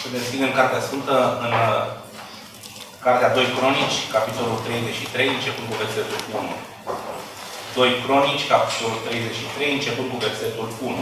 Să deschidem Cartea Sfântă în Cartea 2 Cronici, capitolul 33, începând cu versetul 1. 2 Cronici, capitolul 33, începând cu versetul 1.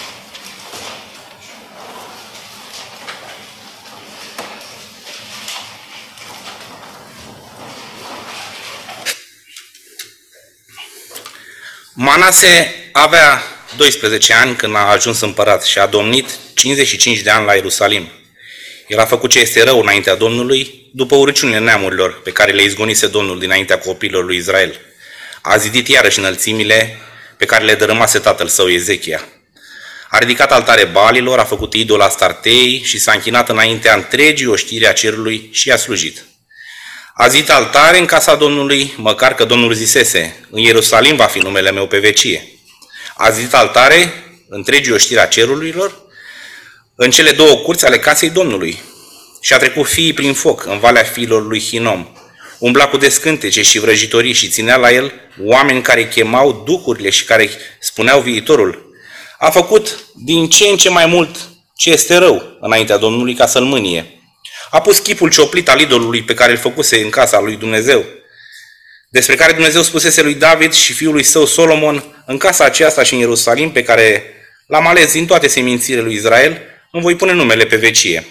Manase avea 12 ani când a ajuns împărat și a domnit 55 de ani la Ierusalim. El a făcut ce este rău înaintea Domnului, după urăciunile neamurilor pe care le izgonise Domnul dinaintea copiilor lui Israel. A zidit iarăși înălțimile pe care le dărâmase tatăl său Ezechia. A ridicat altare Baalilor, a făcut idol Astartei și s-a închinat înaintea întregii oștiri a cerului și i-a slujit. A zidit altare în casa Domnului, măcar că Domnul zisese, în Ierusalim va fi numele meu pe vecie. A zidit altare întregii oștiri a cerurilor, în cele două curți ale casei Domnului. Și a trecut fiii prin foc în valea fiilor lui Hinom. Umbla cu descântece și vrăjitorii și ținea la el oameni care chemau duhurile și care spuneau viitorul. A făcut din ce în ce mai mult ce este rău înaintea Domnului ca să-l mânie. A pus chipul cioplit al idolului pe care îl făcuse în casa lui Dumnezeu, despre care Dumnezeu spusese lui David și fiului său Solomon, în casa aceasta și în Ierusalim, pe care l-am ales din toate semințiile lui Israel, îmi voi pune numele pe vecie.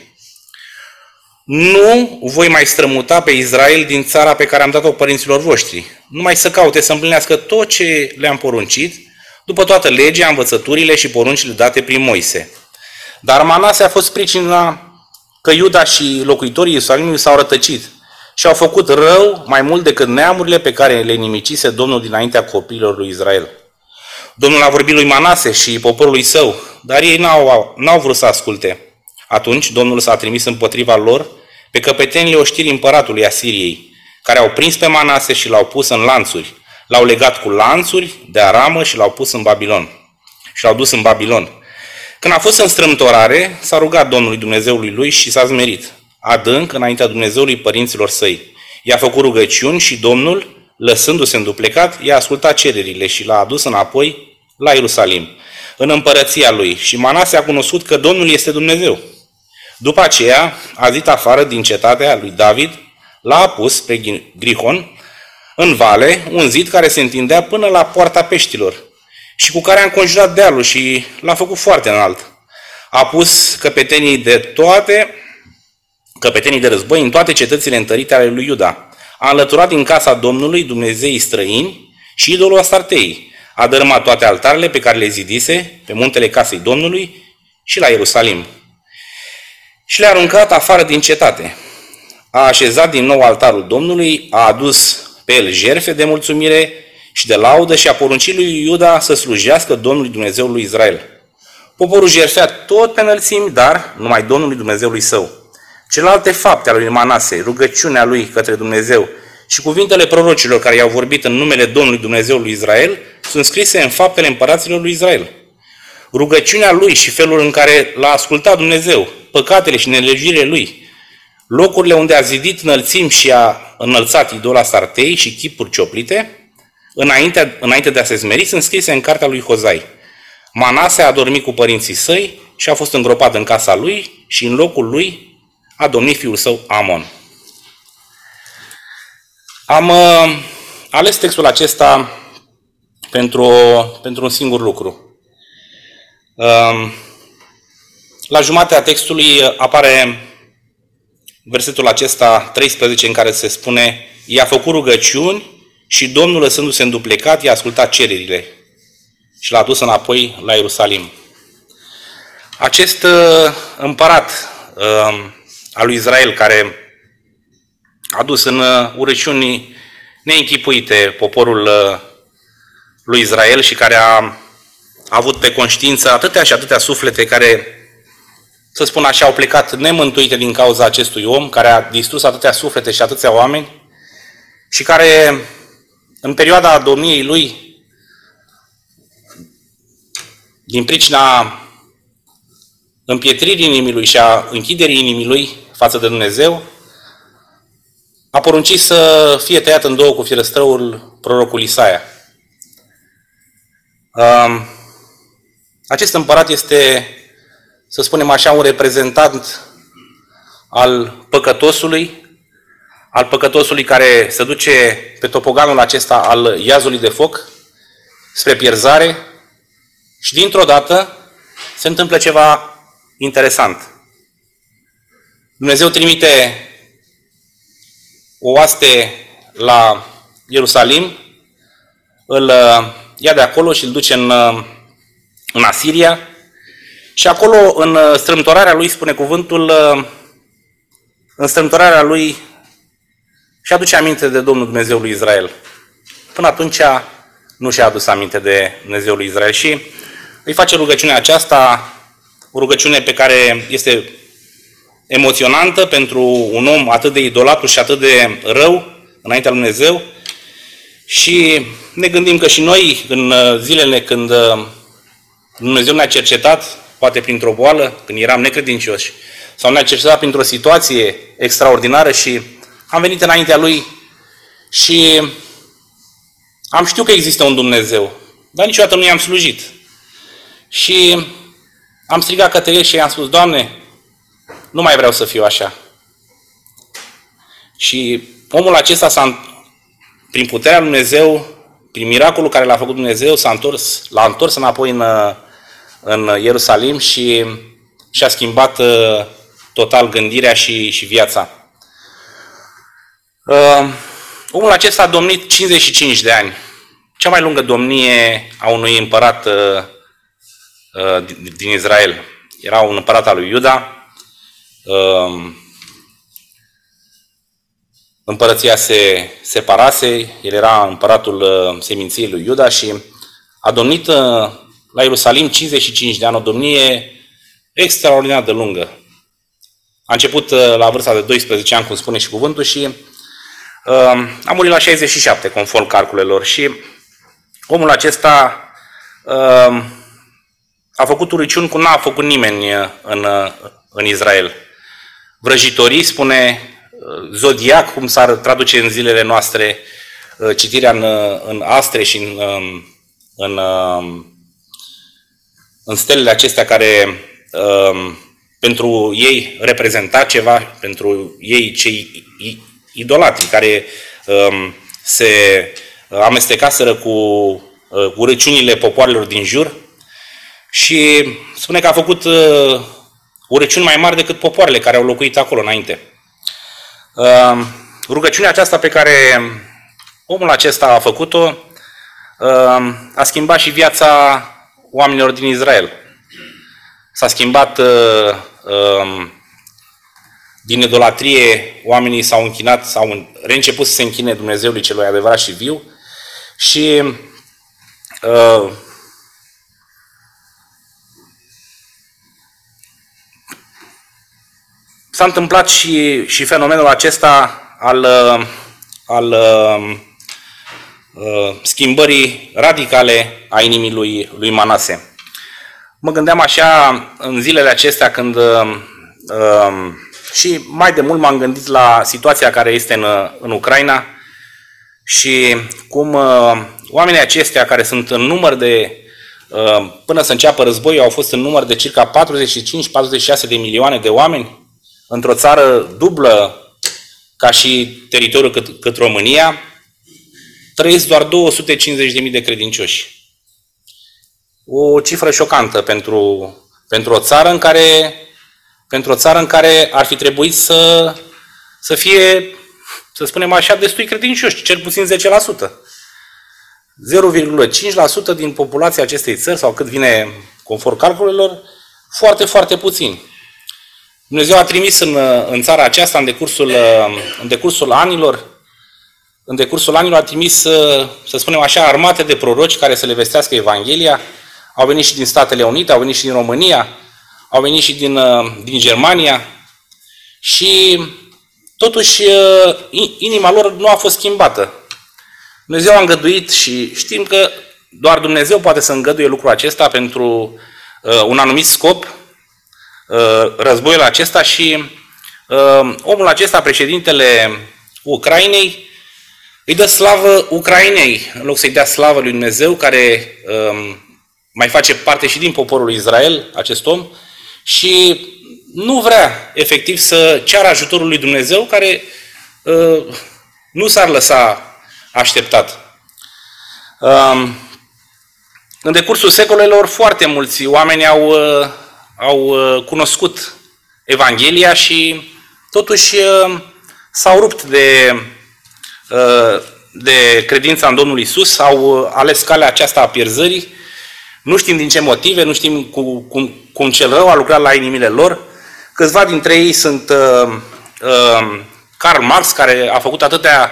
Nu voi mai strămuta pe Israel din țara pe care am dat-o părinților voștri, numai să caute să împlinească tot ce le-am poruncit, după toată legea, învățăturile și poruncile date prin Moise. Dar Manase a fost pricina că Iuda și locuitorii Ierusalimului s-au rătăcit și au făcut rău mai mult decât neamurile pe care le nimicise Domnul dinaintea copiilor lui Israel. Domnul a vorbit lui Manase și poporului său, dar ei n-au vrut să asculte. Atunci Domnul s-a trimis împotriva lor pe căpetenile oștirii împăratului Asiriei, care au prins pe Manase și l-au pus în lanțuri. L-au legat cu lanțuri de aramă și l-au pus în Babilon. Și l-au dus în Babilon. Când a fost în strâmtorare, s-a rugat Domnului Dumnezeului lui și s-a zmerit, adânc înaintea Dumnezeului părinților săi. I-a făcut rugăciuni și Domnul, lăsându-se înduplecat, i-a ascultat cererile și l-a adus înapoi la Ierusalim, în împărăția lui. Și Manase a cunoscut că Domnul este Dumnezeu. După aceea a zis afară din cetatea lui David, l-a apus spre Grihon, în vale, un zid care se întindea până la poarta peștilor și cu care a înconjurat dealul și l-a făcut foarte înalt. A pus căpetenii de război în toate cetățile întărite ale lui Iuda. A înlăturat din casa Domnului Dumnezeii străini și idolul Astartei. A dărâmat toate altarele pe care le zidise pe muntele casei Domnului și la Ierusalim. Și le-a aruncat afară din cetate. A așezat din nou altarul Domnului, a adus pe el jertfe de mulțumire și de laudă și a poruncit lui Iuda să slujească Domnului Dumnezeului lui Israel. Poporul jertfea tot pe înălțimi, dar numai Domnului Dumnezeului său. Celelalte fapte ale lui Manase, rugăciunea lui către Dumnezeu și cuvintele prorocilor care i-au vorbit în numele Domnului Dumnezeului lui Israel sunt scrise în faptele împăraților lui Israel. Rugăciunea lui și felul în care l-a ascultat Dumnezeu, păcatele și nelegiurile lui, locurile unde a zidit înălțimi și a înălțat idola Astartei și chipuri cioplite, înainte de a se smeri, sunt scrise în cartea lui Hozai. Manase a dormit cu părinții săi și a fost îngropat în casa lui și în locul lui a domnit fiul său Amon. Am ales textul acesta pentru un singur lucru. La jumatea textului apare versetul acesta 13 în care se spune: i-a făcut rugăciuni și Domnul, lăsându-se înduplecat, i-a ascultat cererile și l-a dus înapoi la Ierusalim. Acest împărat al lui Israel, care a dus în urăciuni neînchipuite poporul lui Israel și care a avut pe conștiință atâtea și atâtea suflete care, să spun așa, au plecat nemântuite din cauza acestui om, care a distrus atâtea suflete și atâția oameni și care, în perioada domniei lui, din pricina împietririi inimii lui și a închiderii inimii lui față de Dumnezeu, a poruncit să fie tăiat în două cu firăstrăul prorocul Isaia. Acest împărat este, să spunem așa, un reprezentant al păcătosului care se duce pe topoganul acesta al iazului de foc spre pierzare și dintr-o dată se întâmplă ceva interesant. Dumnezeu trimite o oaste la Ierusalim, îl ia de acolo și îl duce în Asiria și acolo, în strâmtorarea lui, spune cuvântul, în strâmtorarea lui și aduce aminte de Domnul Dumnezeul lui Israel. Până atunci nu și-a adus aminte de Dumnezeul lui Israel și îi face rugăciunea aceasta, o rugăciune pe care este emoționantă pentru un om atât de idolatru și atât de rău înaintea lui Dumnezeu. Și ne gândim că și noi, în zilele când Dumnezeu ne-a cercetat, poate printr-o boală, când eram necredincioși, sau ne-a cercetat printr-o situație extraordinară și am venit înaintea Lui și am știut că există un Dumnezeu, dar niciodată nu i-am slujit. Și am strigat către El și i-am spus: Doamne, nu mai vreau să fiu așa. Și omul acesta prin puterea lui Dumnezeu, prin miracolul care l-a făcut Dumnezeu, l-a întors înapoi în Ierusalim și și-a schimbat total gândirea și viața. Omul acesta a domnit 55 de ani, cea mai lungă domnie a unui împărat din Israel. Era un împărat al lui Iuda. Împărăția se separase, el era împăratul seminției lui Iuda și a domnit la Ierusalim 55 de ani, o domnie extraordinar de lungă. A început la vârsta de 12 ani, cum spune și cuvântul, și a murit la 67, conform calculelor. Și omul acesta a făcut urăciuni cum n-a făcut nimeni în Israel. Vrăjitorii, spune zodiac, cum s-ar traduce în zilele noastre, citirea în astre și în stelele acestea care pentru ei reprezenta ceva, pentru ei cei idolatri care se amestecaseră cu urăciunile popoarelor din jur, și spune că a făcut urăciuni mai mari decât popoarele care au locuit acolo înainte. Rugăciunea aceasta pe care omul acesta a făcut-o a schimbat și viața oamenilor din Israel. S-a schimbat din idolatrie, oamenii s-au închinat, s-au reînceput să se închine Dumnezeului celui adevărat și viu și s-a întâmplat și fenomenul acesta al schimbării radicale a inimii lui Manase. Mă gândeam așa în zilele acestea când și mai de mult m-am gândit la situația care este în Ucraina și cum oamenii aceștia care sunt în număr de, până să înceapă războiul, au fost în număr de circa 45-46 de milioane de oameni, într-o țară dublă ca și teritoriul cât România, trăiesc doar 250.000 de credincioși. O cifră șocantă pentru o țară în care ar fi trebuit să fie, să spunem așa, destui credincioși, cel puțin 10%. 0,5% din populația acestei țări, sau cât vine conform calculelor, foarte, foarte puțin. Dumnezeu a trimis în țara aceasta, în decursul anilor a trimis, să spunem așa, armate de proroci care să le vestească Evanghelia. Au venit și din Statele Unite, au venit și din România, au venit și din Germania și totuși inima lor nu a fost schimbată. Dumnezeu a îngăduit și știm că doar Dumnezeu poate să îngăduie lucrul acesta pentru un anumit scop, războiul acesta, și omul acesta, președintele Ucrainei, îi dă slavă Ucrainei, în loc să-i dea slavă lui Dumnezeu, care mai face parte și din poporul Israel, acest om, și nu vrea efectiv să ceară ajutorul lui Dumnezeu, care nu s-ar lăsa așteptat. În decursul secolelor, foarte mulți oameni au cunoscut Evanghelia și totuși s-au rupt de credința în Domnul Isus, au ales calea aceasta a pierzării. Nu știm din ce motive, nu știm cum cel rău a lucrat la inimile lor. Câțiva dintre ei sunt Karl Marx, care a făcut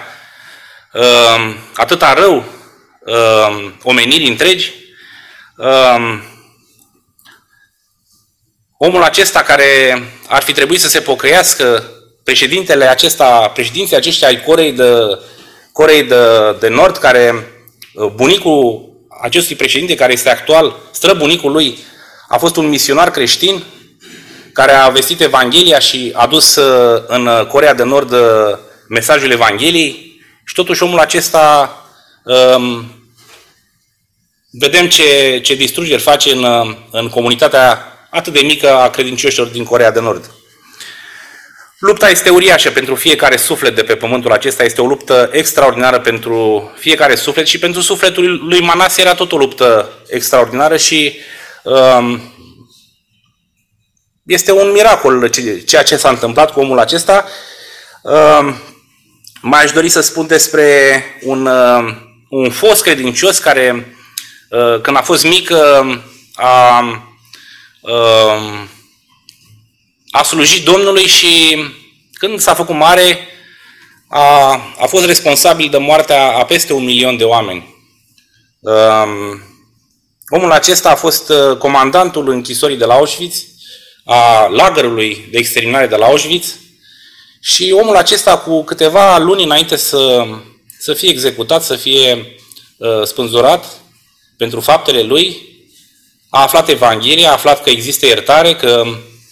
atâta rău omenirii întregi. Omul acesta care ar fi trebuit să se pocăiască, președinții aceștia ai Coreei de Nord, care bunicul acestui președinte, care este actual străbunicul lui, a fost un misionar creștin care a vestit Evanghelia și a dus în Coreea de Nord mesajul Evangheliei. Și totuși omul acesta, vedem ce distrugeri face în comunitatea atât de mică a credincioșilor din Coreea de Nord. Lupta este uriașă pentru fiecare suflet de pe pământul acesta, este o luptă extraordinară pentru fiecare suflet și pentru sufletul lui Manase era tot o luptă extraordinară și este un miracol ceea ce s-a întâmplat cu omul acesta. Mai aș dori să spun despre un fost credincios care, când a fost mic, a slujit Domnului și când s-a făcut mare, a fost responsabil de moartea a peste 1 milion de oameni. Omul acesta a fost comandantul închisorii de la Auschwitz, a lagărului de exterminare de la Auschwitz și omul acesta, cu câteva luni înainte să fie executat, să fie spânzurat pentru faptele lui, a aflat Evanghelia, a aflat că există iertare, că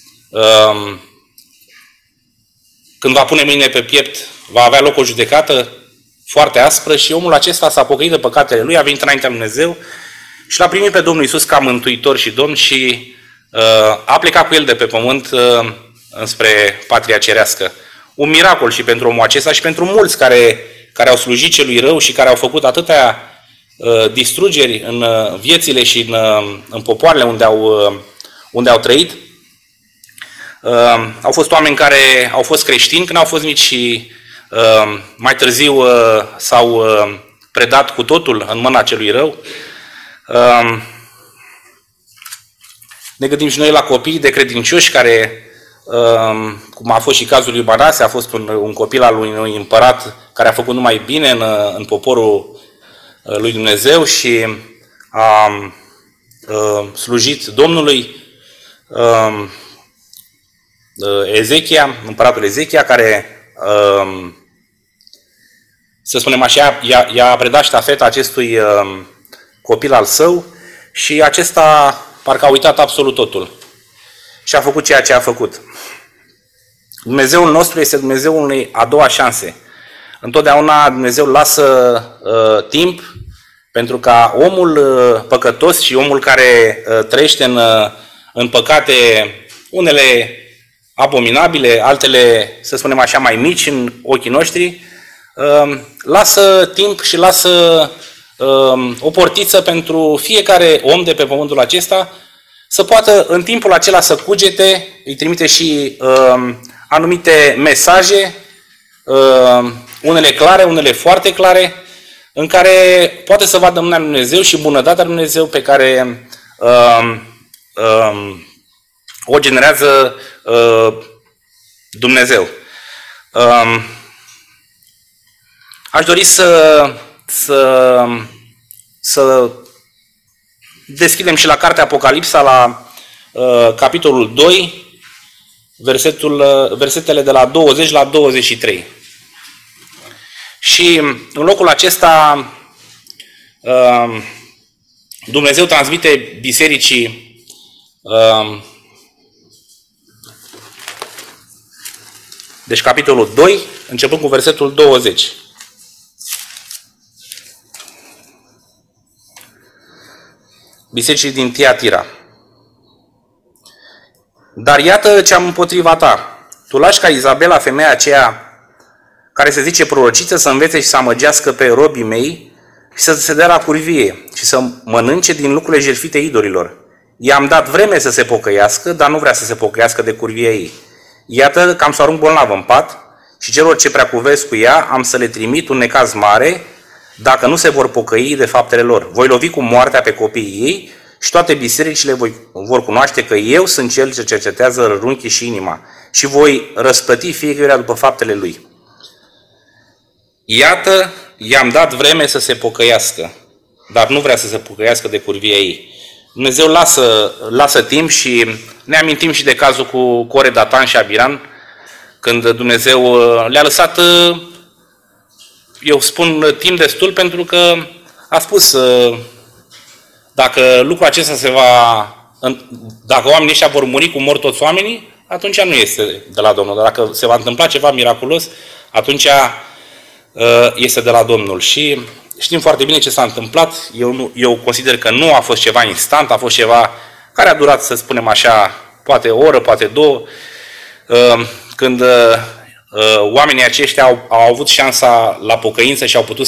când va pune mâinile pe piept, va avea loc o judecată foarte aspră și omul acesta s-a pocăit de păcatele lui, a venit înaintea lui Dumnezeu și l-a primit pe Domnul Iisus ca mântuitor și Domn și a plecat cu el de pe pământ înspre patria cerească. Un miracol și pentru omul acesta și pentru mulți care au slujit celui rău și care au făcut atâtea distrugeri în viețile și în popoarele unde au trăit. Au fost oameni care au fost creștini când au fost mici și mai târziu s-au predat cu totul în mâna celui rău. Ne gândim și noi la copii de credincioși care, cum a fost și cazul lui Manase, a fost un copil al unui împărat care a făcut numai bine în poporul lui Dumnezeu și a slujit Domnului. Ezechia, împăratul Ezechia, care, să spunem așa, i-a predat ștafeta acestui copil al său și acesta parcă a uitat absolut totul și a făcut ceea ce a făcut. Dumnezeul nostru este Dumnezeul unei a doua șanse. Întotdeauna Dumnezeu lasă timp pentru ca omul păcătos și omul care trăiește în păcate, unele abominabile, altele, să spunem așa, mai mici în ochii noștri, lasă timp și lasă o portiță pentru fiecare om de pe pământul acesta să poată în timpul acela să cugete, îi trimite și anumite mesaje, unele clare, unele foarte clare, în care poate să vadă mâna lui Dumnezeu și bunătatea lui Dumnezeu pe care o generează Dumnezeu. Aș dori să deschidem și la cartea Apocalipsa, la capitolul 2, versetele de la 20 la 23. Și în locul acesta Dumnezeu transmite bisericii deci capitolul 2, începând cu versetul 20. Bisericii din Tiatira. Dar iată ce am împotriva ta. Tu lași ca Izabela, femeia aceea care se zice prorociță, să învețe și să amăgească pe robii mei și să se dea la curvie și să mănânce din lucrurile jertfite idolilor. I-am dat vreme să se pocăiască, dar nu vrea să se pocăiască de curvia ei. Iată că am să o arunc bolnavă în pat și celor ce preacuvesc cu ea am să le trimit un necaz mare dacă nu se vor pocăi de faptele lor. Voi lovi cu moartea pe copiii ei și toate bisericile vor cunoaște că eu sunt cel ce cercetează rărunchii și inima și voi răsplăti fiecare după faptele lui. Iată, i-am dat vreme să se pocăiască, dar nu vrea să se pocăiască de curvia ei. Dumnezeu lasă timp și ne amintim și de cazul cu Core, Datan și Abiram, când Dumnezeu le-a lăsat, eu spun, timp destul, pentru că a spus, dacă lucrul acesta dacă oamenii ăștia vor muri cum mor toți oamenii, atunci nu este de la Domnul. Dar dacă se va întâmpla ceva miraculos, atunci este de la Domnul. Și știm foarte bine ce s-a întâmplat. Eu consider că nu a fost ceva instant, a fost ceva care a durat, să spunem așa, poate o oră, poate două, când oamenii aceștia au avut șansa la pocăință și au putut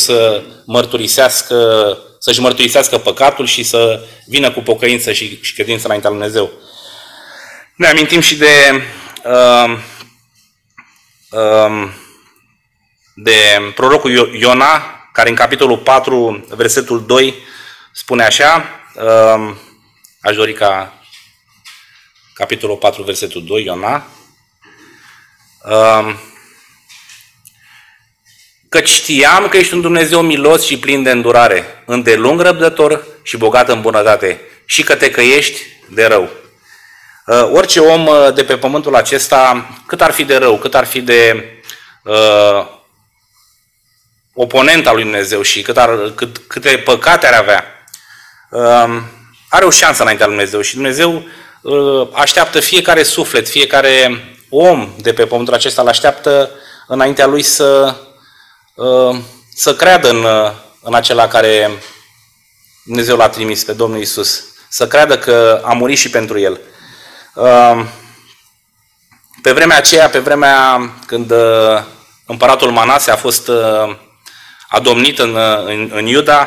să-și mărturisească păcatul și să vină cu pocăință și credință înaintea lui Dumnezeu. Ne amintim și de prorocul Iona, care în capitolul 4, versetul 2, spune așa, aș dori ca capitolul 4, versetul 2, Iona, căci știam că ești un Dumnezeu milos și plin de îndurare, îndelung răbdător și bogat în bunătate, și că te căiești de rău. Orice om de pe pământul acesta, cât ar fi de rău, cât ar fi de oponent al lui Dumnezeu și câte păcate ar avea, are o șansă înaintea lui Dumnezeu și Dumnezeu așteaptă fiecare suflet, fiecare om de pe pământul acesta, îl așteaptă înaintea lui să creadă în acela care Dumnezeu l-a trimis pe Domnul Iisus, să creadă că a murit și pentru el. Pe vremea aceea, pe vremea când împăratul Manase a fost adomnit în Iuda,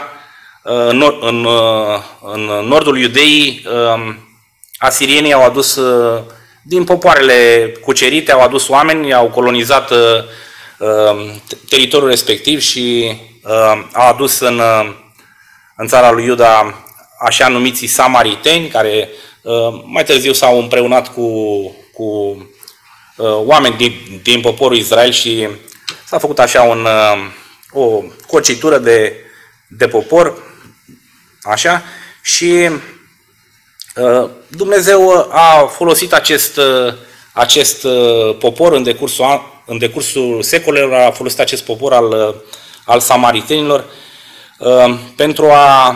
în nordul Iudeii, asirienii au adus, din popoarele cucerite, au adus oameni, au colonizat teritoriul respectiv și au adus în țara lui Iuda așa numiții samariteni, care mai târziu s-au împreunat cu oameni din poporul Israel și s-a făcut așa o cocitură de popor, așa, și Dumnezeu a folosit acest popor în decursul secolelor, a folosit acest popor al samaritenilor pentru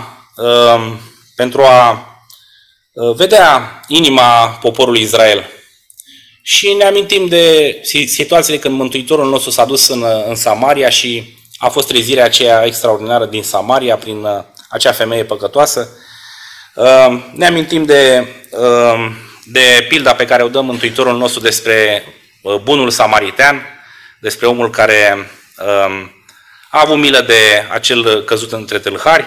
a vedea inima poporului Israel. Și ne amintim de situațiile când Mântuitorul nostru s-a dus în Samaria și a fost trezirea aceea extraordinară din Samaria prin acea femeie păcătoasă. Ne amintim de pilda pe care o dă Mântuitorul nostru despre bunul samaritean, despre omul care a avut milă de acel căzut între tâlhari.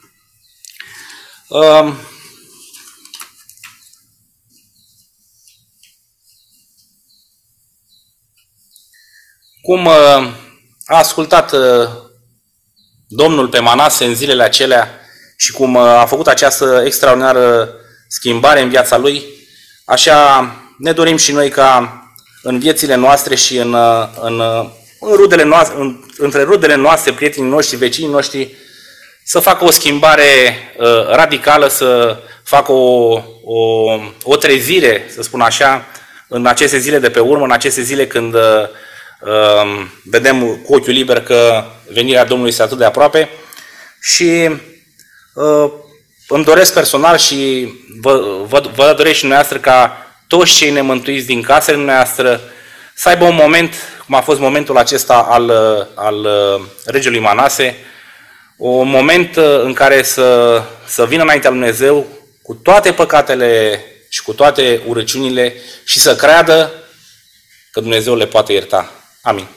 Cum a ascultat Domnul pe Manase în zilele acelea și cum a făcut această extraordinară schimbare în viața lui, așa ne dorim și noi ca în viețile noastre și în rudele noastre, între rudele noastre, prietenii noștri, vecinii noștri, să facă o schimbare radicală, să facă o trezire, să spun așa, în aceste zile de pe urmă, în aceste zile când vedem cu ochiul liber că venirea Domnului este atât de aproape. Și îmi doresc personal și vă doresc și dumneavoastră ca toți cei nemântuiți din casele noastre să aibă un moment, cum a fost momentul acesta al regelui Manase, un moment în care să vină înaintea lui Dumnezeu cu toate păcatele și și cu toate urăciunile și să creadă că Dumnezeu le poate ierta. Amin.